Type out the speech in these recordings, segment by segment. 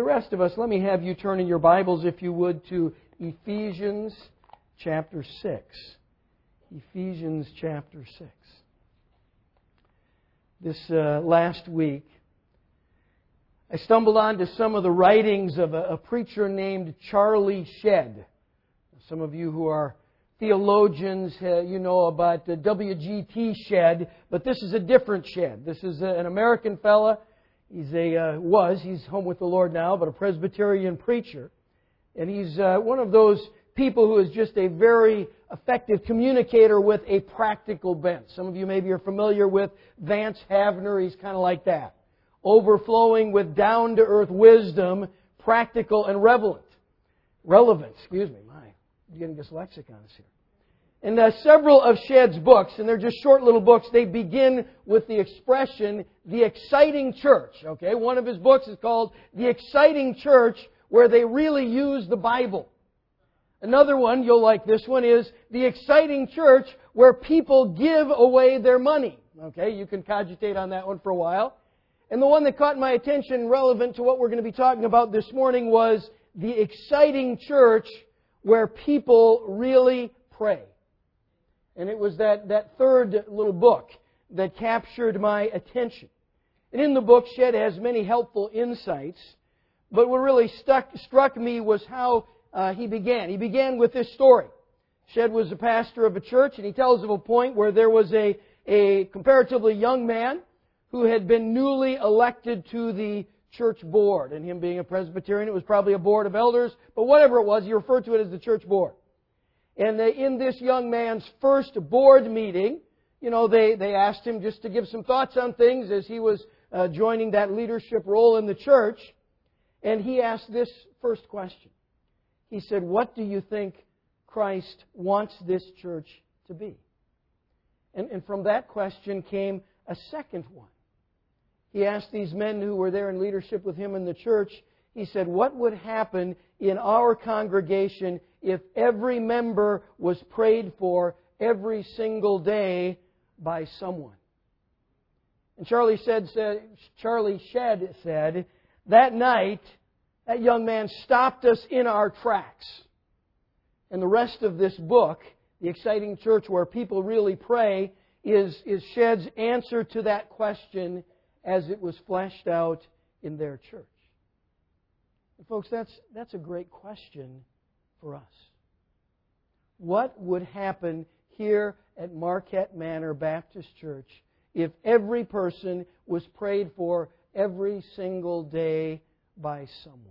The rest of us, let me have you turn in your Bibles, if you would, to Ephesians chapter 6. Ephesians chapter 6. This last week, I stumbled onto some of the writings of a preacher named Charlie Shedd. Some of you who are theologians, you know about W.G.T. Shedd, but this is a different Shedd. This is an American fella. He's home with the Lord now, but a Presbyterian preacher. And he's one of those people who is just a very effective communicator with a practical bent. Some of you maybe are familiar with Vance Havner. He's kind of like that. Overflowing with down-to-earth wisdom, practical and relevant. I'm getting dyslexic on us here. And several of Shedd's books, and they're just short little books, they begin with the expression, the exciting church. Okay, one of his books is called The Exciting Church, where they really use the Bible. Another one, you'll like this one, is The Exciting Church, where people give away their money. Okay, you can cogitate on that one for a while. And the one that caught my attention, relevant to what we're going to be talking about this morning, was The Exciting Church, where people really pray. And it was that third little book that captured my attention. And in the book, Shedd has many helpful insights. But what really struck me was how he began. He began with this story. Shedd was a pastor of a church, and he tells of a point where there was a comparatively young man who had been newly elected to the church board. And him being a Presbyterian, it was probably a board of elders, but whatever it was, he referred to it as the church board. And in this young man's first board meeting, they asked him just to give some thoughts on things as he was joining that leadership role in the church. And he asked this first question. He said, "What do you think Christ wants this church to be?" And from that question came a second one. He asked these men who were there in leadership with him in the church, he said, "What would happen in our congregation if every member was prayed for every single day by someone?" And Charlie Shedd said, that night, that young man stopped us in our tracks. And the rest of this book, The Exciting Church Where People Really Pray, is Shedd's answer to that question as it was fleshed out in their church. And folks, that's a great question for us. What would happen here at Marquette Manor Baptist Church if every person was prayed for every single day by someone?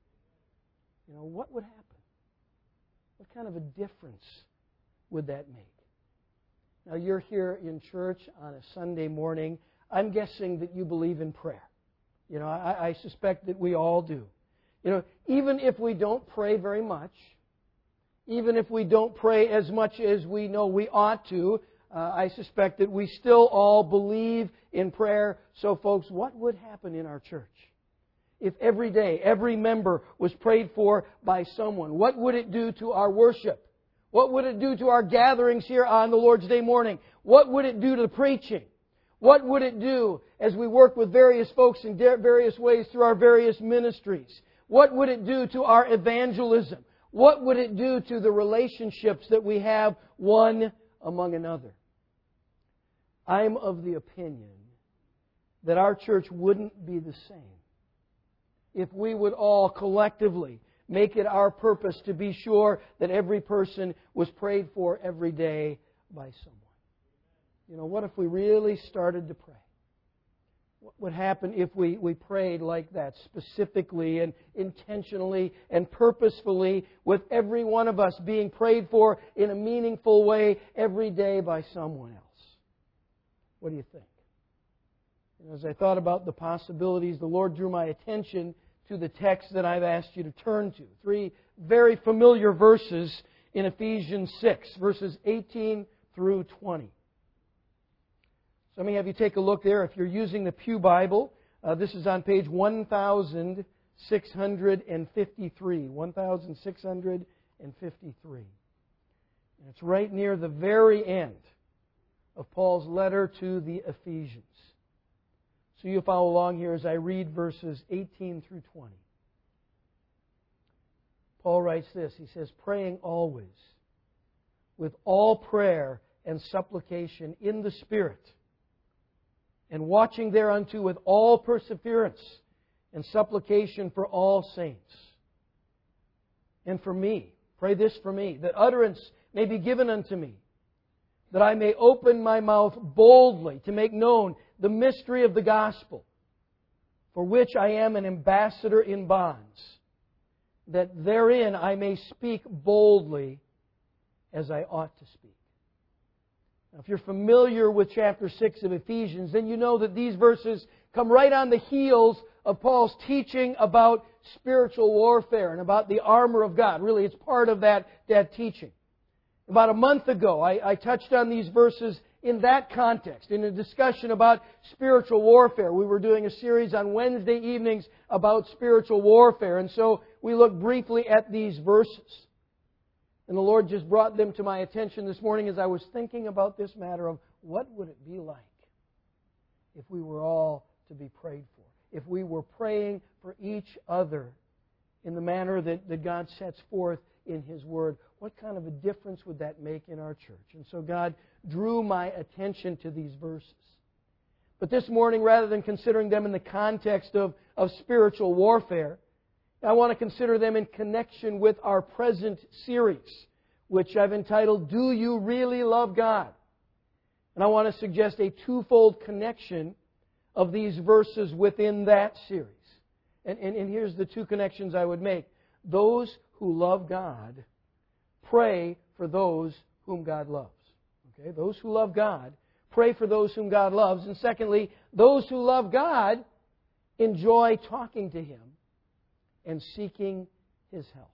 What would happen? What kind of a difference would that make? Now, you're here in church on a Sunday morning. I'm guessing that you believe in prayer. I suspect that we all do. Even if we don't pray very much, even if we don't pray as much as we know we ought to, I suspect that we still all believe in prayer. So, folks, what would happen in our church if every day, every member was prayed for by someone? What would it do to our worship? What would it do to our gatherings here on the Lord's Day morning? What would it do to the preaching? What would it do as we work with various folks in various ways through our various ministries? What would it do to our evangelism? What would it do to the relationships that we have one among another? I'm of the opinion that our church wouldn't be the same if we would all collectively make it our purpose to be sure that every person was prayed for every day by someone. What if we really started to pray? What would happen if we prayed like that, specifically and intentionally and purposefully, with every one of us being prayed for in a meaningful way every day by someone else? What do you think? As I thought about the possibilities, the Lord drew my attention to the text that I've asked you to turn to. 3 very familiar verses in Ephesians 6, verses 18 through 20. So let me have you take a look there. If you're using the Pew Bible, this is on page 1653. 1653. And it's right near the very end of Paul's letter to the Ephesians. So you follow along here as I read verses 18 through 20. Paul writes this. He says, praying always with all prayer and supplication in the Spirit, and watching thereunto with all perseverance and supplication for all saints. And for me, pray this for me, that utterance may be given unto me, that I may open my mouth boldly to make known the mystery of the gospel, for which I am an ambassador in bonds, that therein I may speak boldly as I ought to speak. Now, if you're familiar with chapter 6 of Ephesians, then you know that these verses come right on the heels of Paul's teaching about spiritual warfare and about the armor of God. Really, it's part of that teaching. About a month ago, I touched on these verses in that context, in a discussion about spiritual warfare. We were doing a series on Wednesday evenings about spiritual warfare, and so we looked briefly at these verses. And the Lord just brought them to my attention this morning as I was thinking about this matter of what would it be like if we were all to be prayed for, if we were praying for each other in the manner that God sets forth in His Word. What kind of a difference would that make in our church? And so God drew my attention to these verses. But this morning, rather than considering them in the context of spiritual warfare, I want to consider them in connection with our present series, which I've entitled, Do You Really Love God? And I want to suggest a twofold connection of these verses within that series. And here's the two connections I would make. Those who love God pray for those whom God loves. Okay? Those who love God pray for those whom God loves. And secondly, those who love God enjoy talking to Him and seeking His help.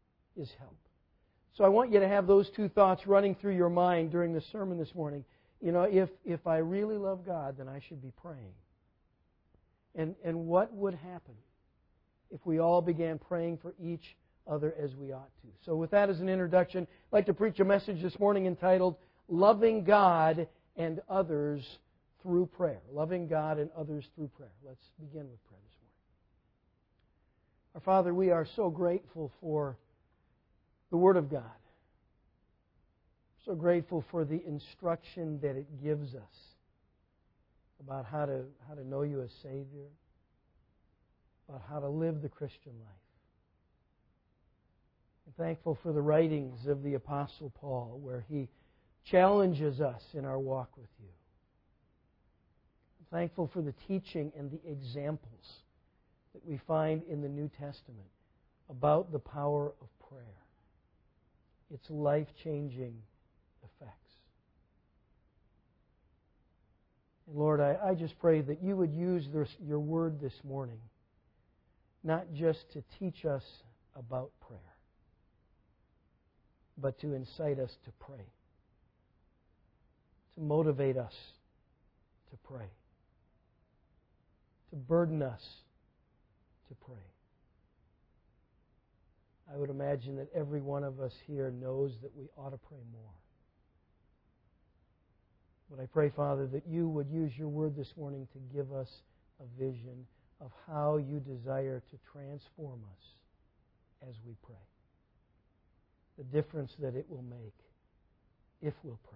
So I want you to have those two thoughts running through your mind during the sermon this morning. You know, if I really love God, then I should be praying. And what would happen if we all began praying for each other as we ought to? So with that as an introduction, I'd like to preach a message this morning entitled, Loving God and Others Through Prayer. Loving God and Others Through Prayer. Let's begin with prayer this morning. Our Father, we are so grateful for the Word of God. So grateful for the instruction that it gives us about how to know You as Savior, about how to live the Christian life. I'm thankful for the writings of the Apostle Paul, where he challenges us in our walk with You. I'm thankful for the teaching and the examples that we find in the New Testament about the power of prayer, its life-changing effects. And Lord, I just pray that You would use Your Word this morning not just to teach us about prayer, but to incite us to pray, to motivate us to pray, to burden us to pray. I would imagine that every one of us here knows that we ought to pray more. But I pray, Father, that You would use Your Word this morning to give us a vision of how You desire to transform us as we pray. The difference that it will make if we'll pray.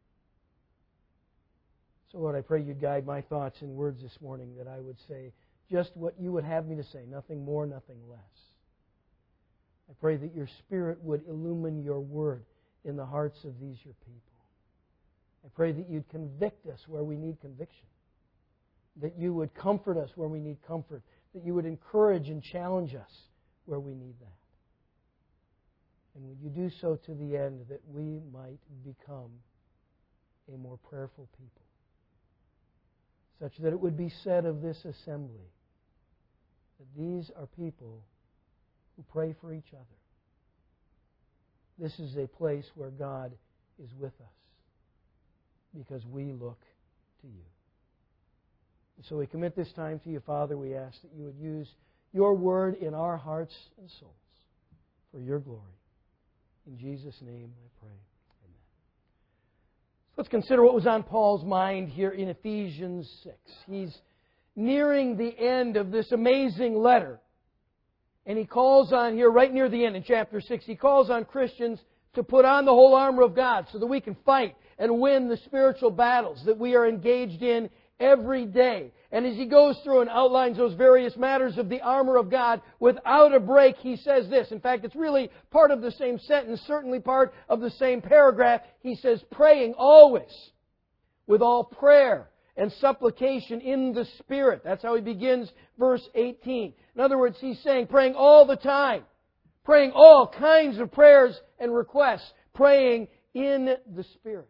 So, Lord, I pray You'd guide my thoughts and words this morning, that I would say just what You would have me to say, nothing more, nothing less. I pray that Your Spirit would illumine Your Word in the hearts of these Your people. I pray that You'd convict us where we need conviction, that You would comfort us where we need comfort, that You would encourage and challenge us where we need that. And would You do so to the end that we might become a more prayerful people, such that it would be said of this assembly that these are people who pray for each other. This is a place where God is with us because we look to You. And so we commit this time to You, Father. We ask that You would use Your Word in our hearts and souls for Your glory. In Jesus' name I pray. Amen. So let's consider what was on Paul's mind here in Ephesians 6. He's nearing the end of this amazing letter. And he calls on here, right near the end in chapter 6, he calls on Christians to put on the whole armor of God so that we can fight and win the spiritual battles that we are engaged in every day. And as he goes through and outlines those various matters of the armor of God, without a break, he says this. In fact, it's really part of the same sentence, certainly part of the same paragraph. He says, praying always with all prayer and supplication in the Spirit. That's how he begins verse 18. In other words, he's saying praying all the time. Praying all kinds of prayers and requests. Praying in the Spirit.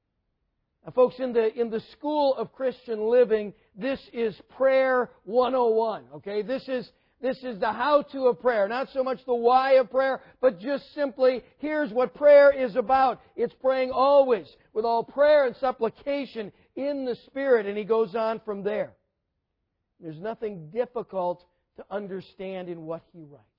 Now, folks, in the school of Christian living, this is prayer 101. Okay? This is the how-to of prayer. Not so much the why of prayer, but just simply, here's what prayer is about. It's praying always with all prayer and supplication in the Spirit. And he goes on from there. There's nothing difficult to understand in what he writes.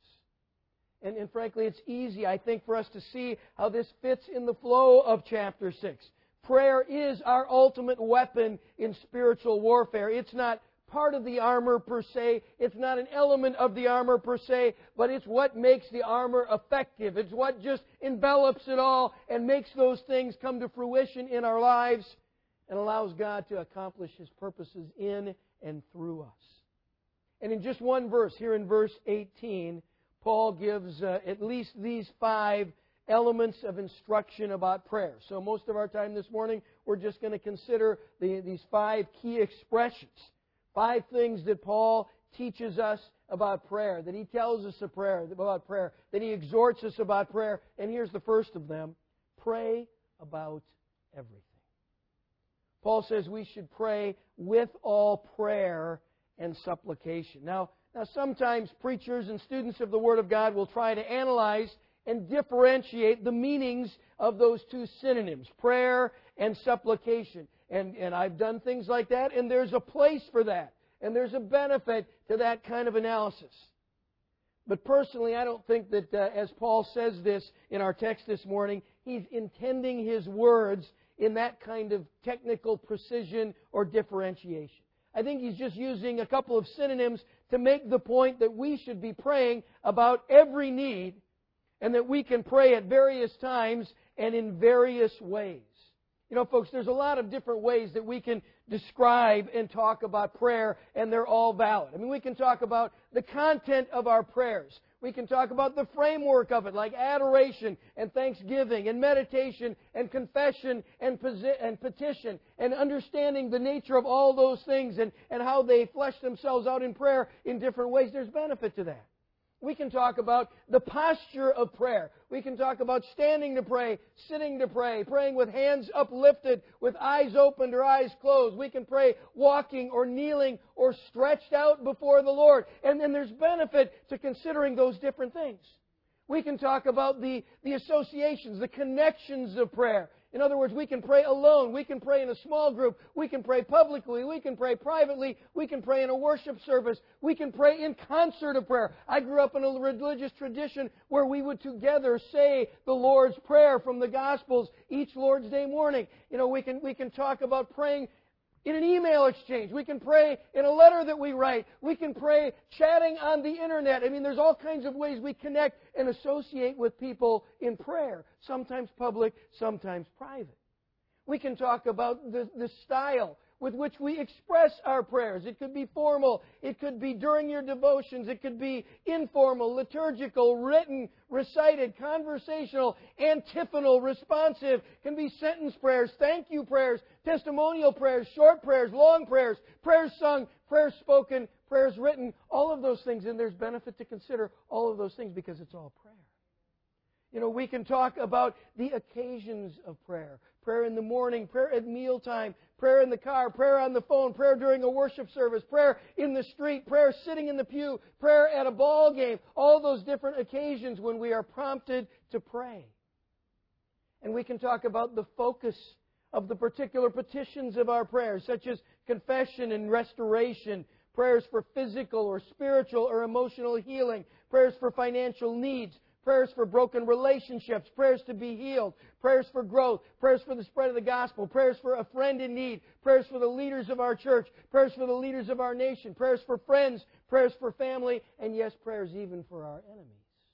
And frankly, it's easy, I think, for us to see how this fits in the flow of chapter 6. Prayer is our ultimate weapon in spiritual warfare. It's not part of the armor per se. It's not an element of the armor per se, but it's what makes the armor effective. It's what just envelops it all and makes those things come to fruition in our lives and allows God to accomplish His purposes in and through us. And in just one verse, here in verse 18, Paul gives at least these 5 elements of instruction about prayer. So most of our time this morning, we're just going to consider these 5 key expressions. 5 things that Paul teaches us about prayer, that he tells us about prayer, that he exhorts us about prayer. And here's the first of them. Pray about everything. Paul says we should pray with all prayer and supplication. Now, sometimes preachers and students of the Word of God will try to analyze and differentiate the meanings of those 2 synonyms, prayer and supplication. And I've done things like that, and there's a place for that. And there's a benefit to that kind of analysis. But personally, I don't think that, as Paul says this in our text this morning, he's intending his words in that kind of technical precision or differentiation. I think he's just using a couple of synonyms to make the point that we should be praying about every need and that we can pray at various times and in various ways. You know, folks, there's a lot of different ways that we can describe and talk about prayer, and they're all valid. I mean, we can talk about the content of our prayers. We can talk about the framework of it, like adoration and thanksgiving and meditation and confession and petition, and understanding the nature of all those things and how they flesh themselves out in prayer in different ways. There's benefit to that. We can talk about the posture of prayer. We can talk about standing to pray, sitting to pray, praying with hands uplifted, with eyes opened or eyes closed. We can pray walking or kneeling or stretched out before the Lord. And then there's benefit to considering those different things. We can talk about the associations, the connections of prayer. In other words, we can pray alone. We can pray in a small group. We can pray publicly. We can pray privately. We can pray in a worship service. We can pray in concert of prayer. I grew up in a religious tradition where we would together say the Lord's Prayer from the Gospels each Lord's Day morning. You know, we can talk about praying in an email exchange. We can pray in a letter that we write. We can pray chatting on the internet. I mean, there's all kinds of ways we connect and associate with people in prayer. Sometimes public, sometimes private. We can talk about the style with which we express our prayers. It could be formal. It could be during your devotions. It could be informal, liturgical, written, recited, conversational, antiphonal, responsive. It can be sentence prayers, thank you prayers, testimonial prayers, short prayers, long prayers, prayers sung, prayers spoken, prayers written, all of those things. And there's benefit to consider all of those things because it's all prayer. You know, we can talk about the occasions of prayer. Prayer in the morning, prayer at mealtime, prayer in the car, prayer on the phone, prayer during a worship service, prayer in the street, prayer sitting in the pew, prayer at a ball game. All those different occasions when we are prompted to pray. And we can talk about the focus of the particular petitions of our prayers, such as confession and restoration, prayers for physical or spiritual or emotional healing, prayers for financial needs, prayers for broken relationships, prayers to be healed, prayers for growth, prayers for the spread of the gospel, prayers for a friend in need, prayers for the leaders of our church, prayers for the leaders of our nation, prayers for friends, prayers for family, and yes, prayers even for our enemies.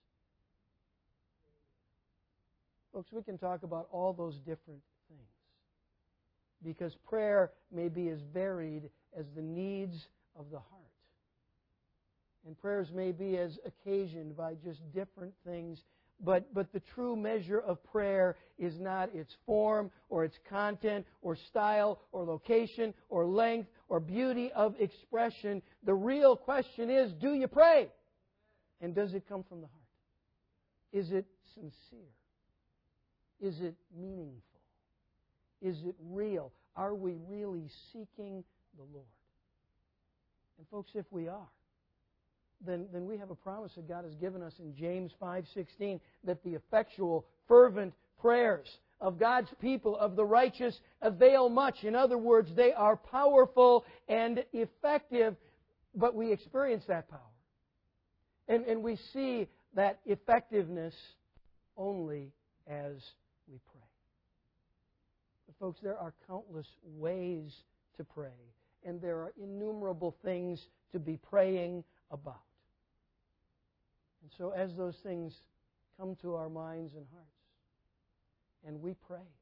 Folks, we can talk about all those different things because prayer may be as varied as the needs of the heart. And prayers may be as occasioned by just different things. But the true measure of prayer is not its form or its content or style or location or length or beauty of expression. The real question is, do you pray? And does it come from the heart? Is it sincere? Is it meaningful? Is it real? Are we really seeking the Lord? And folks, if we are, then we have a promise that God has given us in James 5:16 that the effectual, fervent prayers of God's people, of the righteous, avail much. In other words, they are powerful and effective, but we experience that power. And we see that effectiveness only as we pray. But folks, there are countless ways to pray, and there are innumerable things to be praying about. And so as those things come to our minds and hearts, and we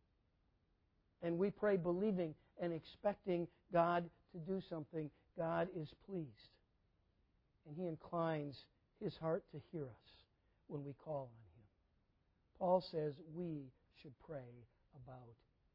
pray believing and expecting God to do something, God is pleased. And He inclines His heart to hear us when we call on Him. Paul says we should pray about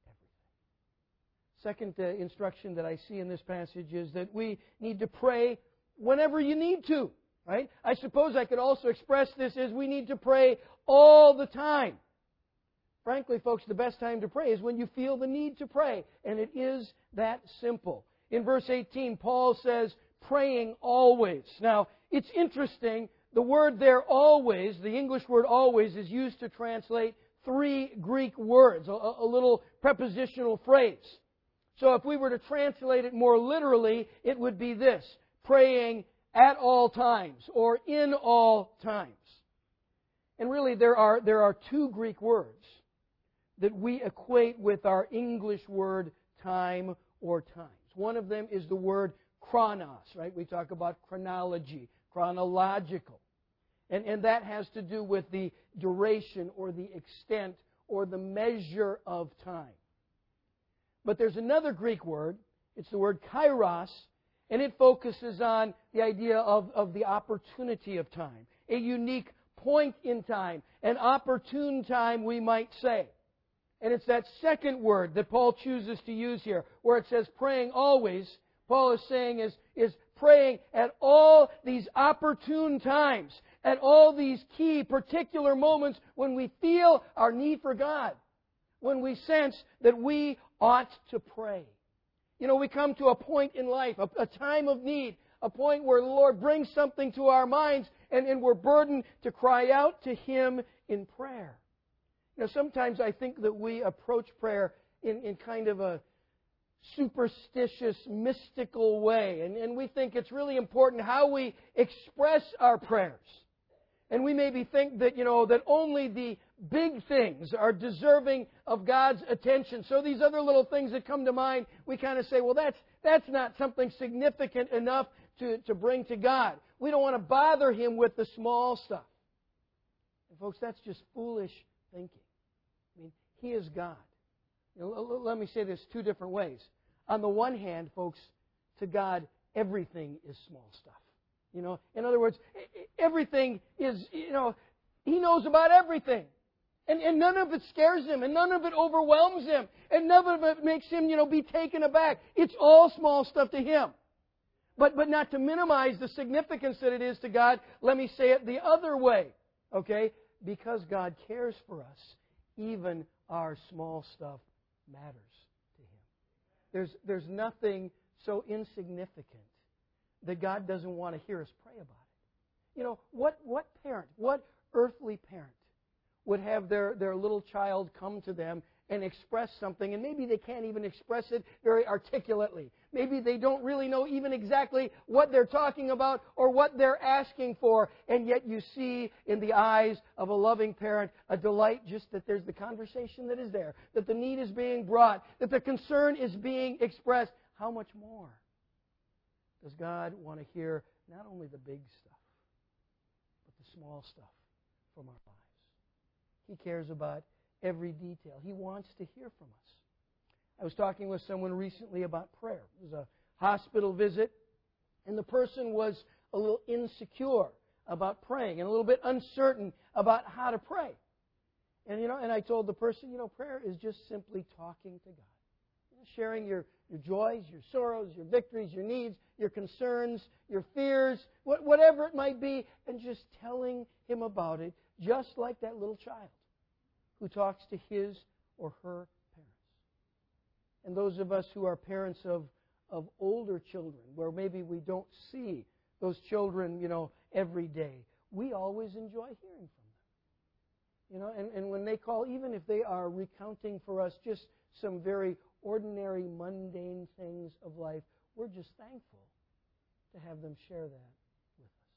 everything. Second instruction that I see in this passage is that we need to pray whenever you need to. Right? I suppose I could also express this as we need to pray all the time. Frankly, folks, the best time to pray is when you feel the need to pray. And it is that simple. In verse 18, Paul says, praying always. Now, it's interesting. The word there, always, the English word always, is used to translate three Greek words, a little prepositional phrase. So if we were to translate it more literally, it would be this: praying at all times, or in all times. And really, there are two Greek words that we equate with our English word time or times. One of them is the word chronos, right? We talk about chronology, chronological. And that has to do with the duration or the extent or the measure of time. But there's another Greek word, it's the word kairos, and it focuses on the idea of the opportunity of time, a unique point in time, an opportune time, we might say. And it's that second word that Paul chooses to use here, where it says praying always. Paul is saying is praying at all these opportune times, at all these key particular moments when we feel our need for God, when we sense that we ought to pray. You know, we come to a point in life, a time of need, a point where the Lord brings something to our minds, and we're burdened to cry out to Him in prayer. You know, sometimes I think that we approach prayer in kind of a superstitious, mystical way, and we think it's really important how we express our prayers. And we maybe think that, that only the big things are deserving of God's attention. So these other little things that come to mind, we kind of say, well, that's not something significant enough to bring to God. We don't want to bother Him with the small stuff. And folks, that's just foolish thinking. I mean, He is God. Let me say this two different ways. On the one hand, folks, to God, everything is small stuff. In other words, everything is, He knows about everything. And none of it scares Him, and none of it overwhelms Him, and none of it makes Him, be taken aback. It's all small stuff to Him. But not to minimize the significance that it is to God, let me say it the other way. Okay? Because God cares for us, even our small stuff matters to Him. There's nothing so insignificant that God doesn't want to hear us pray about it. What parent, what earthly parent would have their little child come to them and express something, and maybe they can't even express it very articulately. Maybe they don't really know even exactly what they're talking about or what they're asking for, and yet you see in the eyes of a loving parent a delight just that there's the conversation that is there, that the need is being brought, that the concern is being expressed. How much more does God want to hear not only the big stuff, but the small stuff from our lives? He cares about every detail. He wants to hear from us. I was talking with someone recently about prayer. It was a hospital visit, and the person was a little insecure about praying and a little bit uncertain about how to pray. And I told the person, prayer is just simply talking to God. Sharing your joys, your sorrows, your victories, your needs, your concerns, your fears, whatever it might be, and just telling Him about it, just like that little child who talks to his or her parents. And those of us who are parents of older children, where maybe we don't see those children, every day, we always enjoy hearing from them. And when they call, even if they are recounting for us just some very ordinary, mundane things of life, we're just thankful to have them share that with us.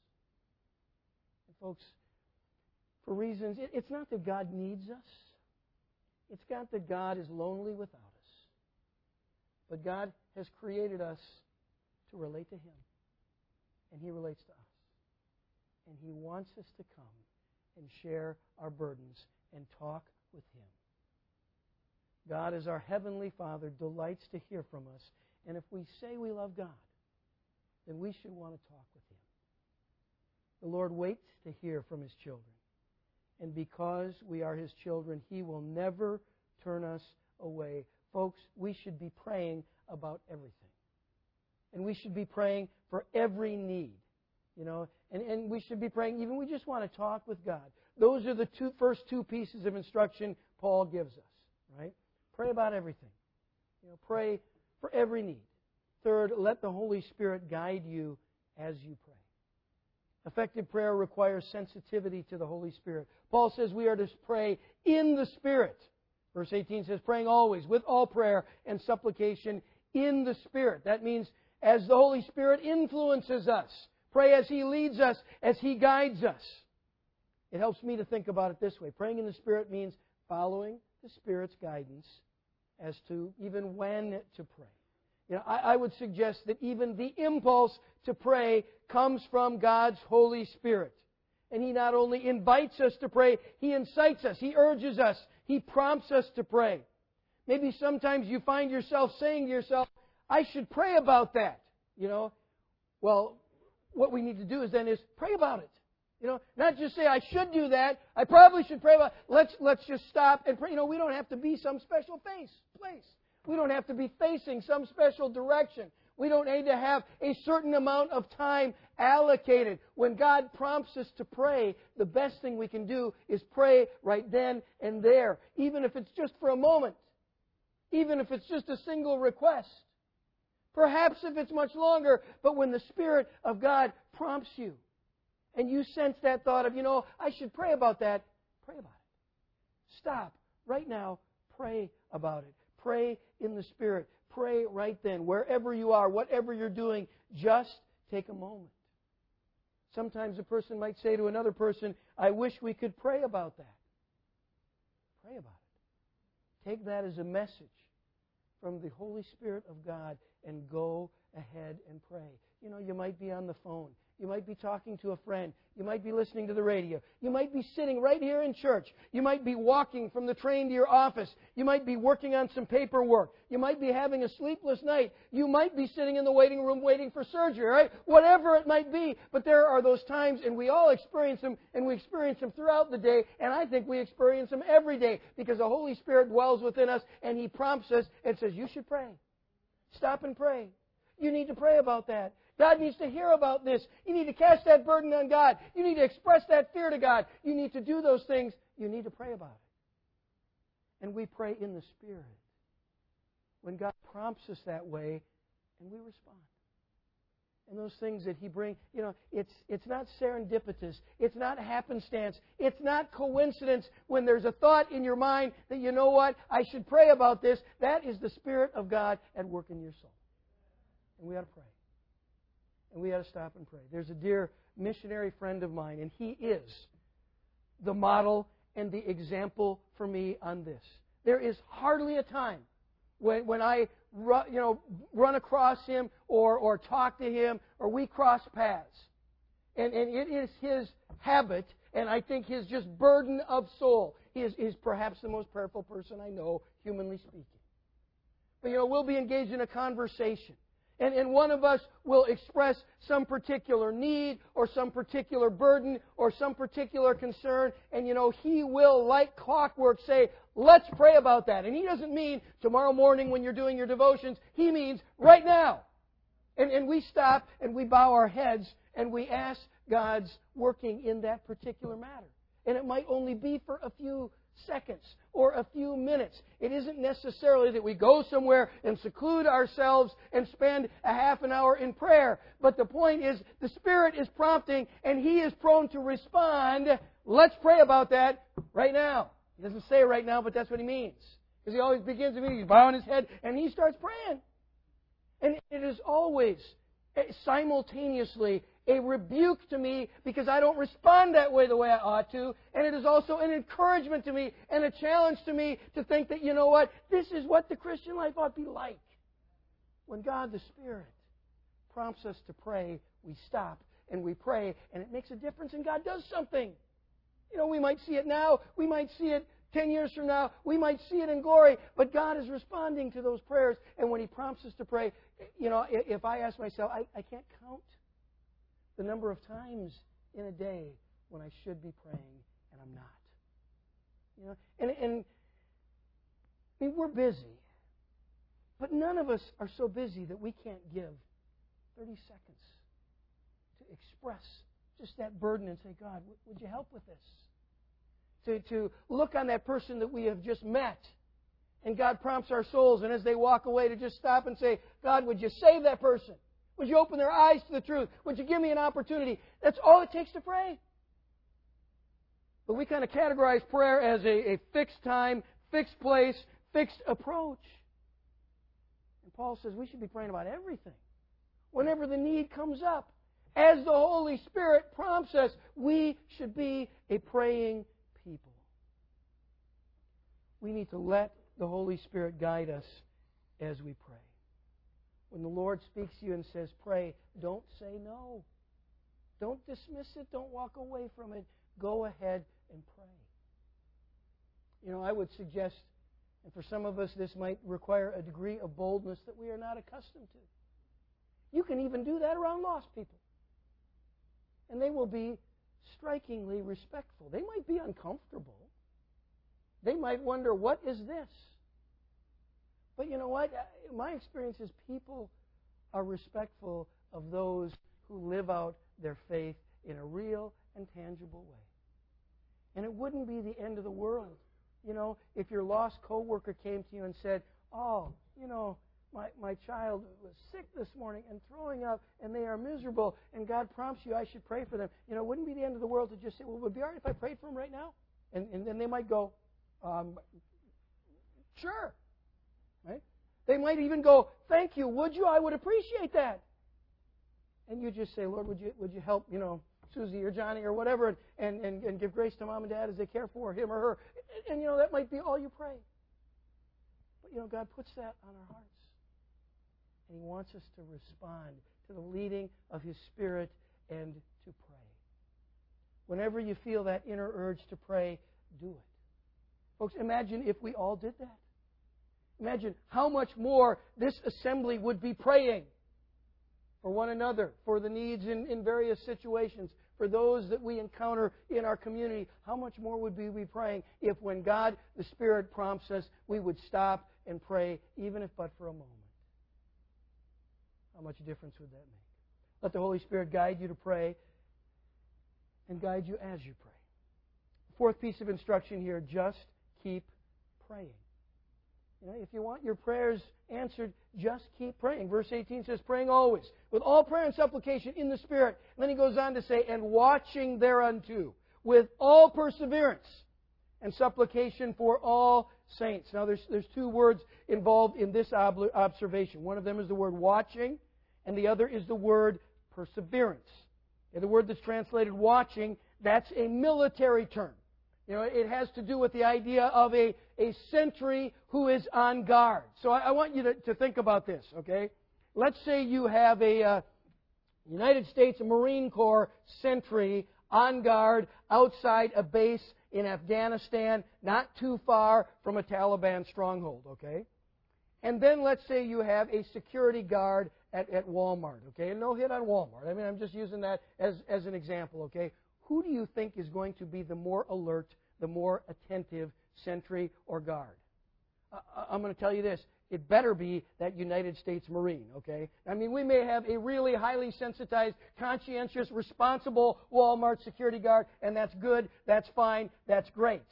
And folks, for reasons, it's not that God needs us. It's not that God is lonely without us. But God has created us to relate to Him. And He relates to us. And He wants us to come and share our burdens and talk with Him. God, as our Heavenly Father, delights to hear from us. And if we say we love God, then we should want to talk with Him. The Lord waits to hear from His children. And because we are His children, He will never turn us away. Folks, we should be praying about everything. And we should be praying for every need. And we should be praying, even we just want to talk with God. Those are the first two pieces of instruction Paul gives us, right? Pray about everything. Pray for every need. Third, let the Holy Spirit guide you as you pray. Effective prayer requires sensitivity to the Holy Spirit. Paul says we are to pray in the Spirit. Verse 18 says, praying always with all prayer and supplication in the Spirit. That means as the Holy Spirit influences us. Pray as He leads us, as He guides us. It helps me to think about it this way. Praying in the Spirit means following the Spirit's guidance as to even when to pray. I would suggest that even the impulse to pray comes from God's Holy Spirit. And He not only invites us to pray, He incites us, He urges us, He prompts us to pray. Maybe sometimes you find yourself saying to yourself, I should pray about that. Well, what we need to do is pray about it. Not just say, I should do that, I probably should pray about it. Let's just stop and pray. We don't have to be some special place. We don't have to be facing some special direction. We don't need to have a certain amount of time allocated. When God prompts us to pray, the best thing we can do is pray right then and there, even if it's just for a moment, even if it's just a single request. Perhaps if it's much longer, but when the Spirit of God prompts you, and you sense that thought of, I should pray about that, pray about it. Stop right now, pray about it. Pray in the Spirit. Pray right then. Wherever you are, whatever you're doing, just take a moment. Sometimes a person might say to another person, I wish we could pray about that. Pray about it. Take that as a message from the Holy Spirit of God and go ahead and pray. You might be on the phone. You might be talking to a friend. You might be listening to the radio. You might be sitting right here in church. You might be walking from the train to your office. You might be working on some paperwork. You might be having a sleepless night. You might be sitting in the waiting room waiting for surgery, right? Whatever it might be. But there are those times, and we all experience them, and we experience them throughout the day, and I think we experience them every day because the Holy Spirit dwells within us, and He prompts us and says, you should pray. Stop and pray. You need to pray about that. God needs to hear about this. You need to cast that burden on God. You need to express that fear to God. You need to do those things. You need to pray about it. And we pray in the Spirit. When God prompts us that way, and we respond. And those things that He brings, it's not serendipitous. It's not happenstance. It's not coincidence when there's a thought in your mind that, you know what, I should pray about this. That is the Spirit of God at work in your soul. And we ought to pray. And we ought to stop and pray. There's a dear missionary friend of mine, and he is the model and the example for me on this. There is hardly a time when I run across him or talk to him or we cross paths. And it is his habit, and I think his just burden of soul. He is perhaps the most prayerful person I know, humanly speaking. But we'll be engaged in a conversation. And one of us will express some particular need or some particular burden or some particular concern. And, he will, like clockwork, say, let's pray about that. And he doesn't mean tomorrow morning when you're doing your devotions. He means right now. And we stop and we bow our heads and we ask God's working in that particular matter. And it might only be for a few seconds or a few minutes. It isn't necessarily that we go somewhere and seclude ourselves and spend a half an hour in prayer. But the point is, the Spirit is prompting and He is prone to respond. Let's pray about that right now. He doesn't say right now, but that's what He means. Because He always begins the meeting, He's bowing His head and He starts praying. And it is always simultaneously a rebuke to me because I don't respond that way the way I ought to. And it is also an encouragement to me and a challenge to me to think that, you know what, this is what the Christian life ought to be like. When God the Spirit prompts us to pray, we stop and we pray, and it makes a difference and God does something. We might see it now, we might see it 10 years from now, we might see it in glory, but God is responding to those prayers. And when He prompts us to pray, if I ask myself, I can't count the number of times in a day when I should be praying and I'm not. And I mean, we're busy, but none of us are so busy that we can't give 30 seconds to express just that burden and say, God, would you help with this? To look on that person that we have just met, and God prompts our souls, and as they walk away, to just stop and say, God, would you save that person? Would you open their eyes to the truth? Would you give me an opportunity? That's all it takes to pray. But we kind of categorize prayer as a fixed time, fixed place, fixed approach. And Paul says we should be praying about everything. Whenever the need comes up, as the Holy Spirit prompts us, we should be a praying people. We need to let the Holy Spirit guide us as we pray. When the Lord speaks to you and says, pray, don't say no. Don't dismiss it. Don't walk away from it. Go ahead and pray. I would suggest, and for some of us this might require a degree of boldness that we are not accustomed to. You can even do that around lost people. And they will be strikingly respectful. They might be uncomfortable. They might wonder, what is this? But you know what? My experience is people are respectful of those who live out their faith in a real and tangible way. And it wouldn't be the end of the world. If your lost coworker came to you and said, my child was sick this morning and throwing up and they are miserable and God prompts you I should pray for them. It wouldn't be the end of the world to just say, well, would it be all right if I prayed for them right now? And then they might go, sure. Right? They might even go, thank you, would you? I would appreciate that. And you just say, Lord, would you help, Susie or Johnny or whatever, and give grace to mom and dad as they care for him or her. And that might be all you pray. But God puts that on our hearts. And He wants us to respond to the leading of His Spirit and to pray. Whenever you feel that inner urge to pray, do it. Folks, imagine if we all did that. Imagine how much more this assembly would be praying for one another, for the needs in various situations, for those that we encounter in our community. How much more would we be praying if when God, the Spirit, prompts us, we would stop and pray, even if but for a moment? How much difference would that make? Let the Holy Spirit guide you to pray and guide you as you pray. Fourth piece of instruction here, just keep praying. If you want your prayers answered, just keep praying. Verse 18 says, praying always, with all prayer and supplication in the Spirit. And then he goes on to say, and watching thereunto, with all perseverance and supplication for all saints. Now, there's two words involved in this observation. One of them is the word watching, and the other is the word perseverance. And the word that's translated watching, that's a military term. It has to do with the idea of a sentry who is on guard. So I want you to think about this, okay? Let's say you have a United States Marine Corps sentry on guard outside a base in Afghanistan, not too far from a Taliban stronghold, okay? And then let's say you have a security guard at Walmart, okay? And no hit on Walmart. I mean, I'm just using that as an example, okay? Who do you think is going to be the more alert, the more attentive sentry or guard? I'm going to tell you this. It better be that United States Marine, okay? I mean, we may have a really highly sensitized, conscientious, responsible Walmart security guard, and that's good, that's fine, that's great.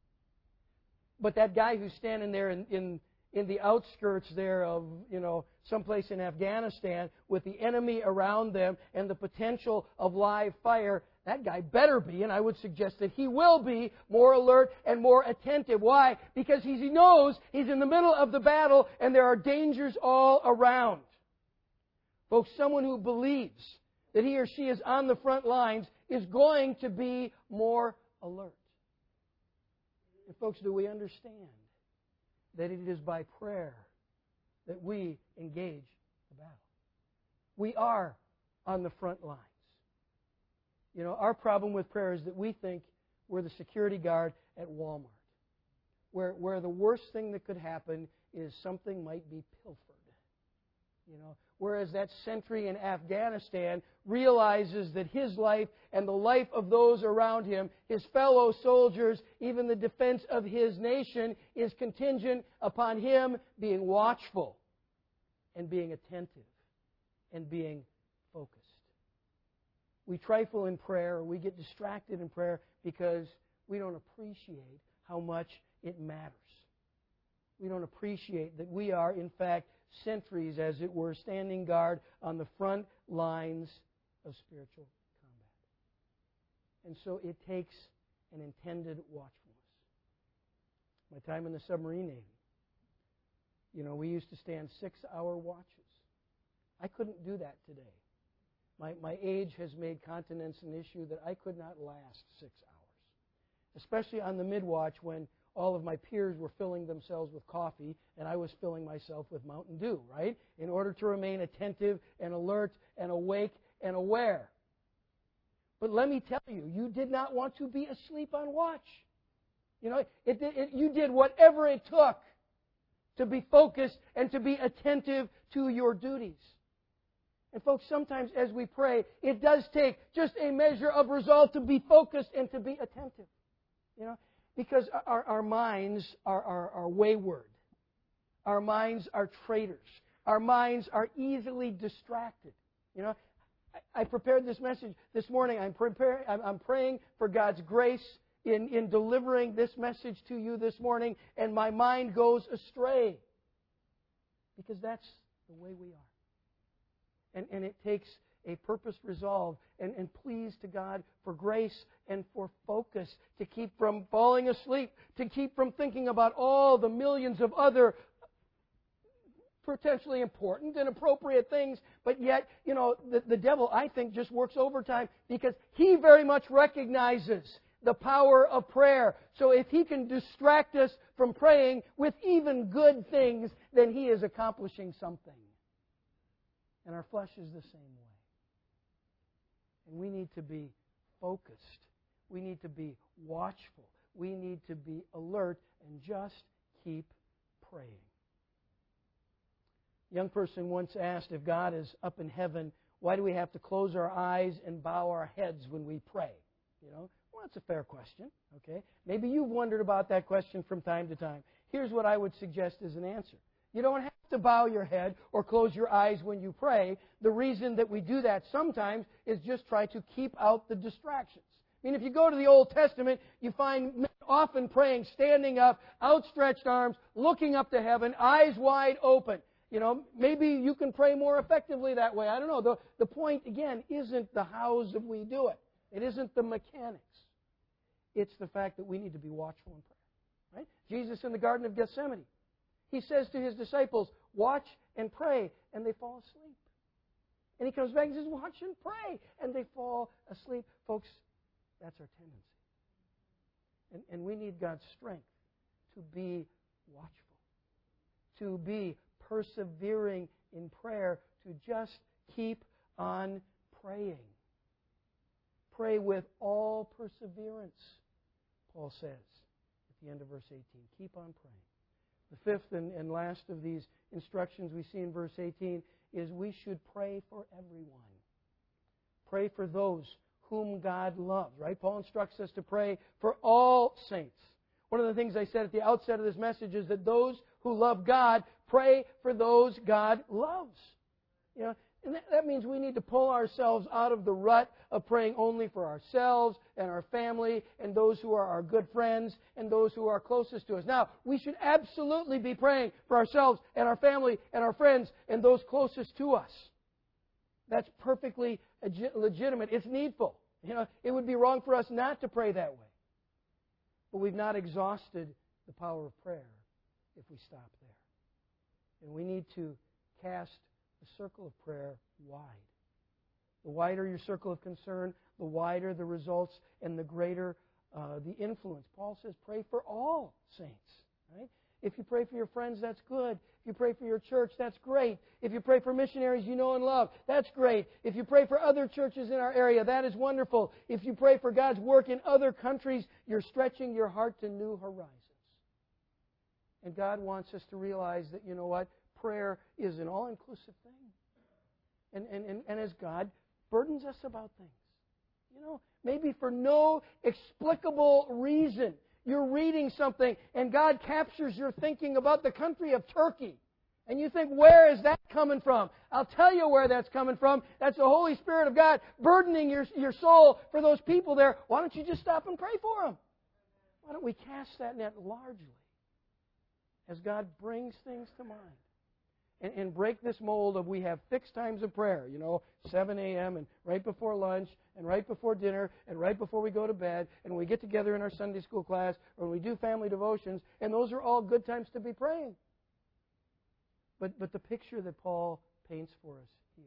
But that guy who's standing there in the outskirts there of, someplace in Afghanistan with the enemy around them and the potential of live fire, that guy better be, and I would suggest that he will be, more alert and more attentive. Why? Because he knows he's in the middle of the battle and there are dangers all around. Folks, someone who believes that he or she is on the front lines is going to be more alert. And folks, do we understand that it is by prayer that we engage the battle? We are on the front lines. Our problem with prayer is that we think we're the security guard at Walmart, where the worst thing that could happen is something might be pilfered. Whereas that sentry in Afghanistan realizes that his life and the life of those around him, his fellow soldiers, even the defense of his nation, is contingent upon him being watchful and being attentive and being focused. We trifle in prayer, or we get distracted in prayer because we don't appreciate how much it matters. We don't appreciate that we are, in fact, sentries, as it were, standing guard on the front lines of spiritual combat. And so it takes an intended watchfulness. My time in the submarine Navy, we used to stand 6-hour watches. I couldn't do that today. My age has made continence an issue that I could not last 6 hours, especially on the mid-watch when all of my peers were filling themselves with coffee and I was filling myself with Mountain Dew, right? In order to remain attentive and alert and awake and aware. But let me tell you, you did not want to be asleep on watch. You did whatever it took to be focused and to be attentive to your duties. And folks, sometimes as we pray, it does take just a measure of resolve to be focused and to be attentive. Because our minds are wayward. Our minds are traitors. Our minds are easily distracted. I prepared this message this morning. I'm praying for God's grace in delivering this message to you this morning, and my mind goes astray. Because that's the way we are. And it takes a purposed resolve and pleas to God for grace and for focus to keep from falling asleep, to keep from thinking about all the millions of other potentially important and appropriate things, but yet, the devil, I think, just works overtime because he very much recognizes the power of prayer. So if he can distract us from praying with even good things, then he is accomplishing something. And our flesh is the same way. And we need to be focused. We need to be watchful. We need to be alert and just keep praying. A young person once asked, if God is up in heaven, why do we have to close our eyes and bow our heads when we pray? Well, that's a fair question. Okay? Maybe you've wondered about that question from time to time. Here's what I would suggest as an answer. You don't have to bow your head or close your eyes when you pray. The reason that we do that sometimes is just try to keep out the distractions. I mean, if you go to the Old Testament, you find men often praying, standing up, outstretched arms, looking up to heaven, eyes wide open. Maybe you can pray more effectively that way. I don't know. The point, again, isn't the hows of we do it. It isn't the mechanics. It's the fact that we need to be watchful in prayer. Right? Jesus in the Garden of Gethsemane, He says to His disciples, watch and pray, and they fall asleep. And He comes back and says, watch and pray, and they fall asleep. Folks, that's our tendency. And we need God's strength to be watchful, to be persevering in prayer, to just keep on praying. Pray with all perseverance, Paul says at the end of verse 18. Keep on praying. The fifth and last of these instructions we see in verse 18 is we should pray for everyone. Pray for those whom God loves, right? Paul instructs us to pray for all saints. One of the things I said at the outset of this message is that those who love God pray for those God loves. And that means we need to pull ourselves out of the rut of praying only for ourselves and our family and those who are our good friends and those who are closest to us. Now, we should absolutely be praying for ourselves and our family and our friends and those closest to us. That's perfectly legitimate. It's needful. It would be wrong for us not to pray that way. But we've not exhausted the power of prayer if we stop there. And we need to cast the circle of prayer wide. The wider your circle of concern, the wider the results and the greater the influence. Paul says pray for all saints. Right? If you pray for your friends, that's good. If you pray for your church, that's great. If you pray for missionaries you know and love, that's great. If you pray for other churches in our area, that is wonderful. If you pray for God's work in other countries, you're stretching your heart to new horizons. And God wants us to realize that, prayer is an all-inclusive thing. And as God burdens us about things, maybe for no explicable reason, you're reading something and God captures your thinking about the country of Turkey. And you think, where is that coming from? I'll tell you where that's coming from. That's the Holy Spirit of God burdening your soul for those people there. Why don't you just stop and pray for them? Why don't we cast that net largely as God brings things to mind? And break this mold of we have fixed times of prayer, 7 a.m. and right before lunch and right before dinner and right before we go to bed and we get together in our Sunday school class or we do family devotions, and those are all good times to be praying. But the picture that Paul paints for us here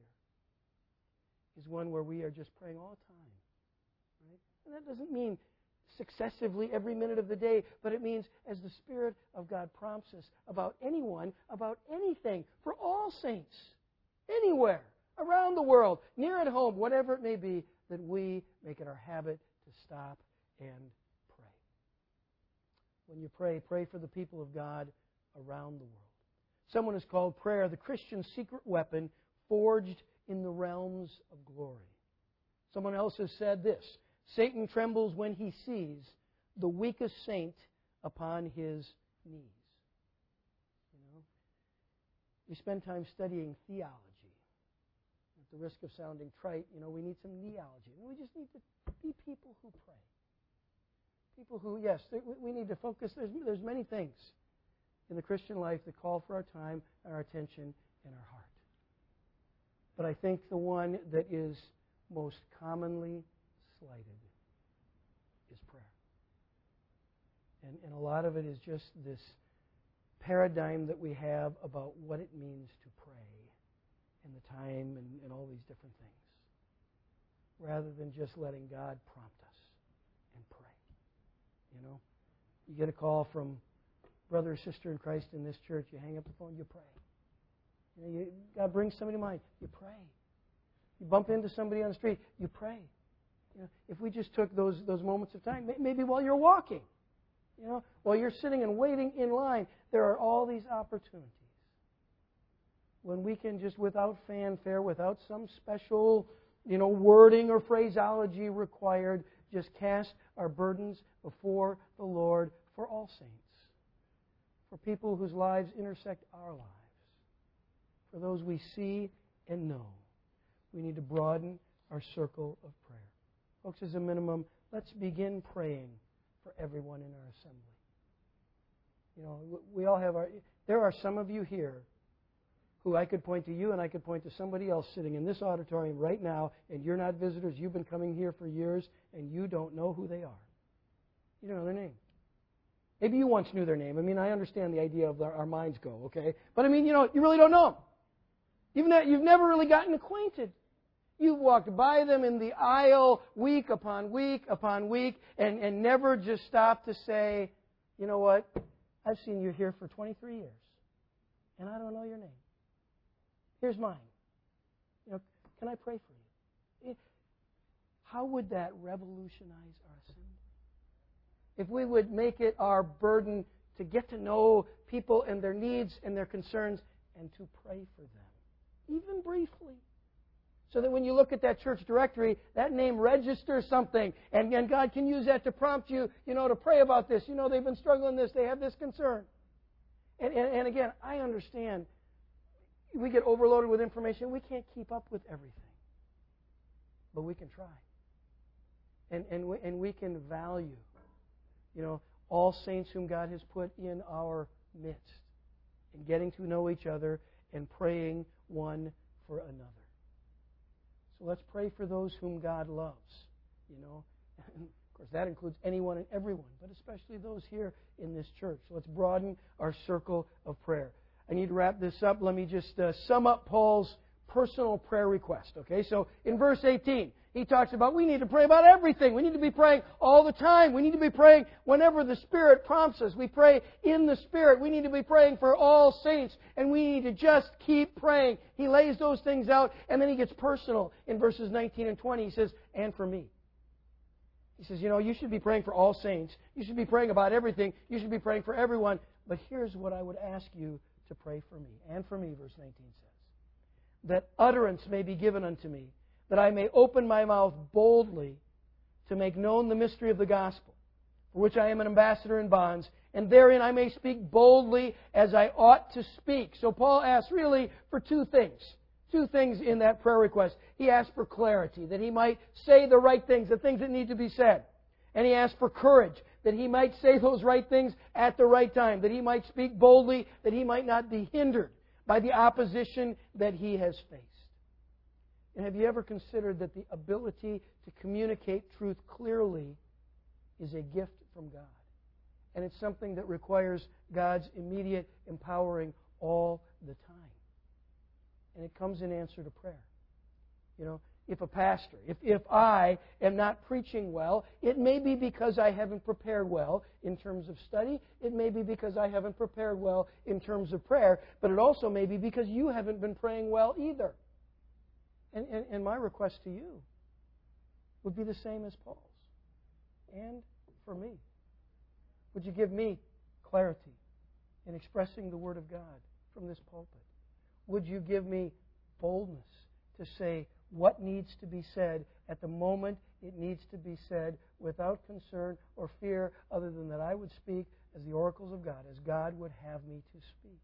is one where we are just praying all the time. Right? And that doesn't mean successively every minute of the day, but it means as the Spirit of God prompts us about anyone, about anything, for all saints, anywhere, around the world, near at home, whatever it may be, that we make it our habit to stop and pray. When you pray, pray for the people of God around the world. Someone has called prayer the Christian secret weapon forged in the realms of glory. Someone else has said this: Satan trembles when he sees the weakest saint upon his knees. We spend time studying theology. At the risk of sounding trite, we need some neology. We just need to be people who pray. People who, yes, we need to focus. There's many things in the Christian life that call for our time, our attention, and our heart. But I think the one that is most commonly slighted is prayer. And a lot of it is just this paradigm that we have about what it means to pray and the time and all these different things, rather than just letting God prompt us and pray. You get a call from brother or sister in Christ in this church, you hang up the phone, you pray. God brings somebody to mind, you pray. You bump into somebody on the street, you pray. If we just took those moments of time, maybe while you're walking, while you're sitting and waiting in line, there are all these opportunities when we can just, without fanfare, without some special, wording or phraseology required, just cast our burdens before the Lord for all saints, for people whose lives intersect our lives, for those we see and know. We need to broaden our circle of prayer. Folks, as a minimum, let's begin praying for everyone in our assembly. You know, we all have there are some of you here who I could point to you and I could point to somebody else sitting in this auditorium right now, and you're not visitors. You've been coming here for years, and you don't know who they are. You don't know their name. Maybe you once knew their name. I mean, I understand the idea of our minds go, okay? But I mean, you really don't know them. You've never really gotten acquainted. You've walked by them in the aisle week upon week upon week and never just stopped to say, you know what, I've seen you here for 23 years, and I don't know your name. Here's mine. Can I pray for you? How would that revolutionize our assembly? If we would make it our burden to get to know people and their needs and their concerns and to pray for them, even briefly. So that when you look at that church directory, that name registers something. And God can use that to prompt you, to pray about this. They've been struggling this. They have this concern. And again, I understand we get overloaded with information. We can't keep up with everything. But we can try. And we can value, all saints whom God has put in our midst. And getting to know each other and praying one for another. So let's pray for those whom God loves, And of course, that includes anyone and everyone, but especially those here in this church. So let's broaden our circle of prayer. I need to wrap this up. Let me just sum up Paul's personal prayer request. Okay, so in verse 18, he talks about we need to pray about everything. We need to be praying all the time. We need to be praying whenever the Spirit prompts us. We pray in the Spirit. We need to be praying for all saints, and we need to just keep praying. He lays those things out, and then he gets personal in verses 19 and 20. He says, and for me. He says, you should be praying for all saints. You should be praying about everything. You should be praying for everyone. But here's what I would ask you to pray for me. And for me, verse 19 says, that utterance may be given unto me, that I may open my mouth boldly to make known the mystery of the gospel, for which I am an ambassador in bonds, and therein I may speak boldly as I ought to speak. So Paul asks really for two things. Two things in that prayer request. He asked for clarity, that he might say the right things, the things that need to be said. And he asked for courage, that he might say those right things at the right time, that he might speak boldly, that he might not be hindered by the opposition that he has faced. And have you ever considered that the ability to communicate truth clearly is a gift from God? And it's something that requires God's immediate empowering all the time. And it comes in answer to prayer. If a pastor, if I am not preaching well, it may be because I haven't prepared well in terms of study. It may be because I haven't prepared well in terms of prayer. But it also may be because you haven't been praying well either. And my request to you would be the same as Paul's. And for me. Would you give me clarity in expressing the Word of God from this pulpit? Would you give me boldness to say what needs to be said at the moment it needs to be said without concern or fear other than that I would speak as the oracles of God, as God would have me to speak?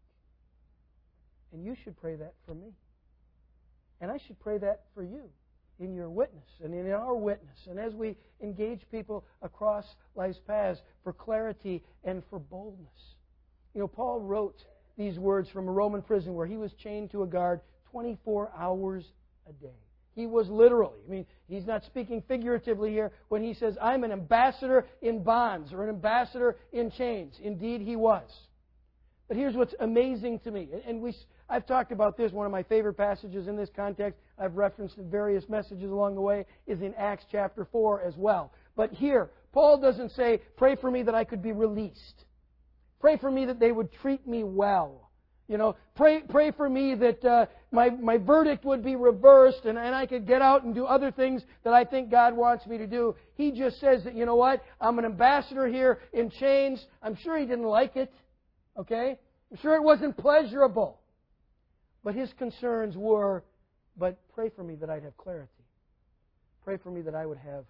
And you should pray that for me. And I should pray that for you in your witness and in our witness. And as we engage people across life's paths for clarity and for boldness. Paul wrote these words from a Roman prison where he was chained to a guard 24 hours a day. He was literally, he's not speaking figuratively here when he says, I'm an ambassador in bonds or an ambassador in chains. Indeed, he was. But here's what's amazing to me. And I've talked about this. One of my favorite passages in this context, I've referenced in various messages along the way, is in Acts chapter 4 as well. But here, Paul doesn't say, pray for me that I could be released. Pray for me that they would treat me well. Pray for me that my verdict would be reversed and I could get out and do other things that I think God wants me to do. He just says that, I'm an ambassador here in chains. I'm sure he didn't like it. Okay? I'm sure it wasn't pleasurable. But his concerns were, but pray for me that I'd have clarity. Pray for me that I would have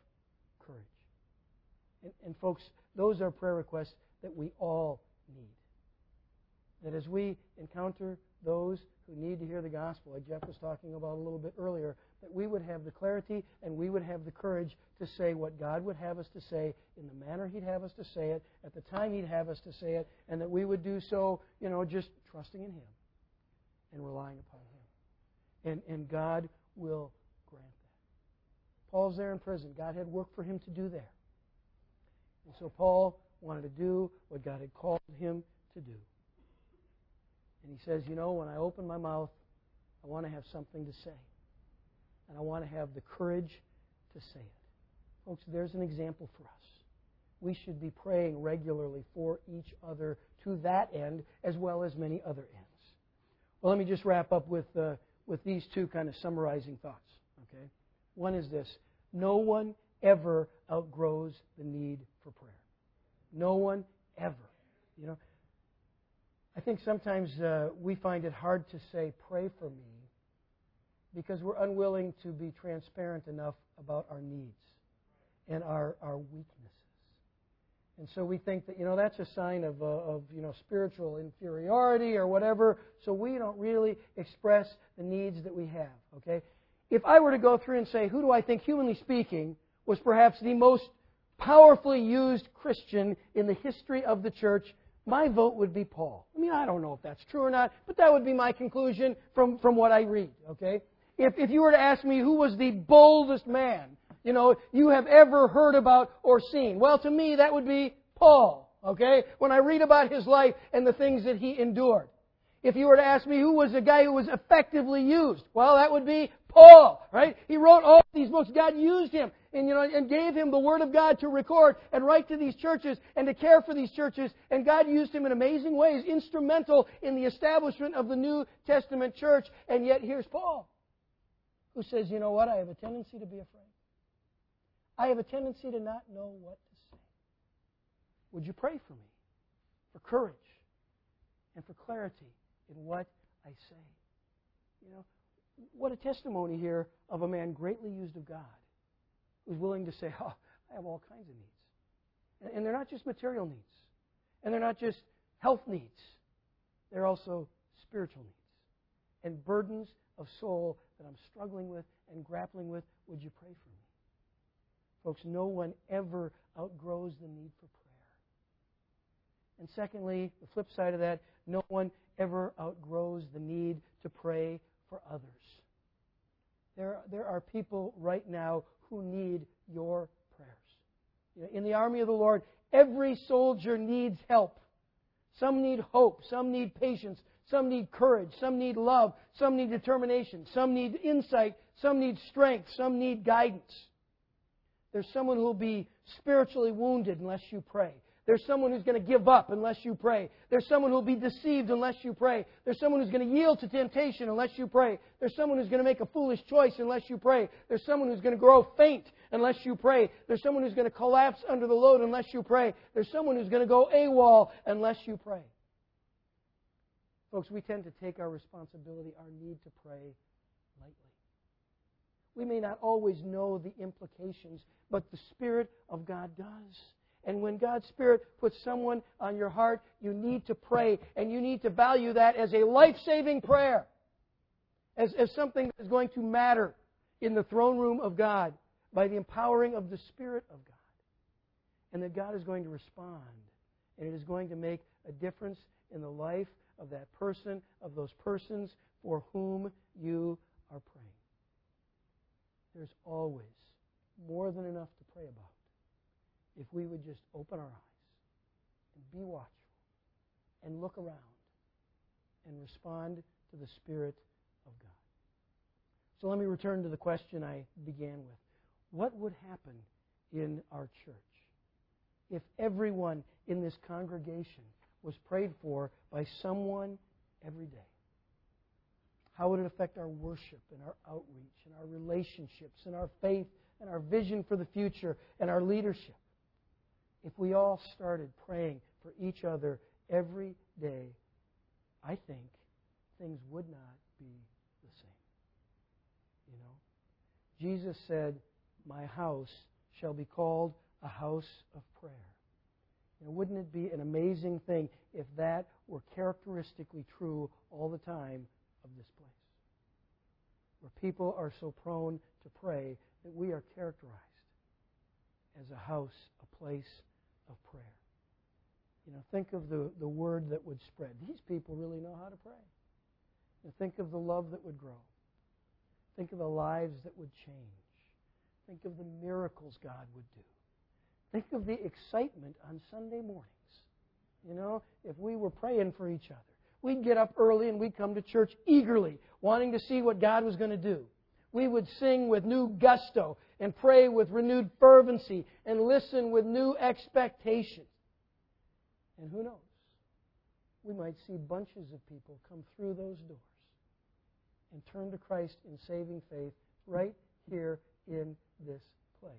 courage. And folks, those are prayer requests that we all need. that as we encounter those who need to hear the gospel, like Jeff was talking about a little bit earlier, that we would have the clarity and we would have the courage to say what God would have us to say in the manner He'd have us to say it, at the time He'd have us to say it, and that we would do so, just trusting in Him and relying upon Him. And God will grant that. Paul's there in prison. God had work for him to do there. And so Paul wanted to do what God had called him to do. And he says, when I open my mouth, I want to have something to say. And I want to have the courage to say it. Folks, there's an example for us. We should be praying regularly for each other to that end, as well as many other ends. Well, let me just wrap up with these two kind of summarizing thoughts. Okay? One is this: no one ever outgrows the need for prayer. No one ever. I think sometimes we find it hard to say, pray for me, because we're unwilling to be transparent enough about our needs and our weaknesses. And so we think that, that's a sign of spiritual inferiority or whatever, so we don't really express the needs that we have, okay? If I were to go through and say, who do I think, humanly speaking, was perhaps the most powerfully used Christian in the history of the church, my vote would be Paul. I don't know if that's true or not, but that would be my conclusion from what I read, okay? If you were to ask me who was the boldest man, you have ever heard about or seen, well, to me, that would be Paul, okay? When I read about his life and the things that he endured. If you were to ask me who was the guy who was effectively used, well, that would be Paul, right? He wrote all these books. God used him and gave him the Word of God to record and write to these churches and to care for these churches. And God used him in amazing ways, instrumental in the establishment of the New Testament church. And yet here's Paul, who says, you know what? I have a tendency to be afraid. I have a tendency to not know what to say. Would you pray for me for courage and for clarity in what I say? What a testimony here of a man greatly used of God, who's willing to say, I have all kinds of needs. And they're not just material needs. And they're not just health needs. They're also spiritual needs. And burdens of soul that I'm struggling with and grappling with. Would you pray for me? Folks, no one ever outgrows the need for prayer. And secondly, the flip side of that, no one ever outgrows the need to pray for others. There are people right now who need your prayers. In the army of the Lord, every soldier needs help. Some need hope. Some need patience. Some need courage. Some need love. Some need determination. Some need insight. Some need strength. Some need guidance. There's someone who will be spiritually wounded unless you pray. There's someone who's going to give up unless you pray. There's someone who will be deceived unless you pray. There's someone who's going to yield to temptation unless you pray. There's someone who's going to make a foolish choice unless you pray. There's someone who's going to grow faint unless you pray. There's someone who's going to collapse under the load unless you pray. There's someone who's going to go AWOL unless you pray. Folks, we tend to take our responsibility, our need to pray, lightly. We may not always know the implications, but the Spirit of God does. And when God's Spirit puts someone on your heart, you need to pray, and you need to value that as a life-saving prayer, as something that is going to matter in the throne room of God by the empowering of the Spirit of God. And that God is going to respond, and it is going to make a difference in the life of that person, of those persons for whom you are praying. There's always more than enough to pray about if we would just open our eyes and be watchful and look around and respond to the Spirit of God. So let me return to the question I began with. What would happen in our church if everyone in this congregation was prayed for by someone every day? How would it affect our worship and our outreach and our relationships and our faith and our vision for the future and our leadership? If we all started praying for each other every day, I think things would not be the same. Jesus said, "My house shall be called a house of prayer." Wouldn't it be an amazing thing if that were characteristically true all the time of this place? Where people are so prone to pray that we are characterized as a house, a place of prayer. Think of the word that would spread. These people really know how to pray. Think of the love that would grow. Think of the lives that would change. Think of the miracles God would do. Think of the excitement on Sunday mornings. If we were praying for each other, we'd get up early and we'd come to church eagerly, wanting to see what God was going to do. We would sing with new gusto and pray with renewed fervency and listen with new expectation. And who knows? We might see bunches of people come through those doors and turn to Christ in saving faith right here in this place.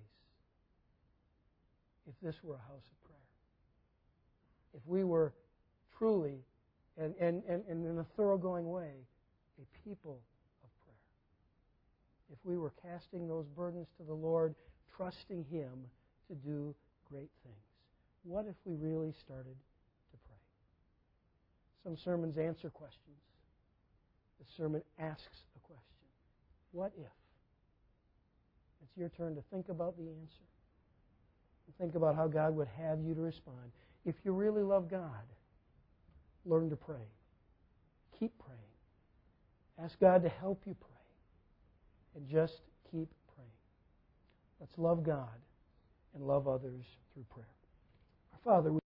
If this were a house of prayer. If we were truly, and in a thoroughgoing way, a people of prayer. If we were casting those burdens to the Lord, trusting Him to do great things. What if we really started to pray? Some sermons answer questions. The sermon asks a question. What if? It's your turn to think about the answer. And think about how God would have you to respond. If you really love God, learn to pray. Keep praying. Ask God to help you pray. And just keep praying. Let's love God and love others through prayer. Our Father,